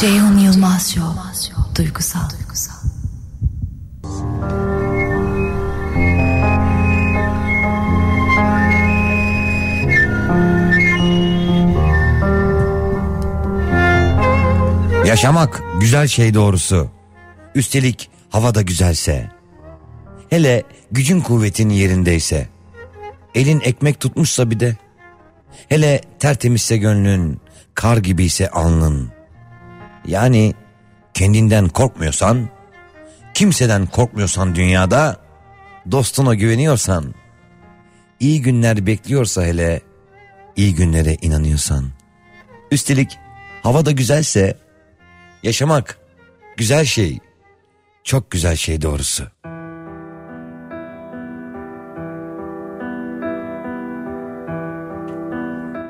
Ceyhun Yılmaz Show. Duygusal. Yaşamak güzel şey doğrusu. Üstelik hava da güzelse. Hele gücün kuvvetin yerindeyse. Elin ekmek tutmuşsa bir de. Hele tertemizse gönlün, kar gibiyse alnın. Yani kendinden korkmuyorsan, kimseden korkmuyorsan dünyada, dostuna güveniyorsan, iyi günler bekliyorsa hele, iyi günlere inanıyorsan. Üstelik hava da güzelse, yaşamak güzel şey, çok güzel şey doğrusu.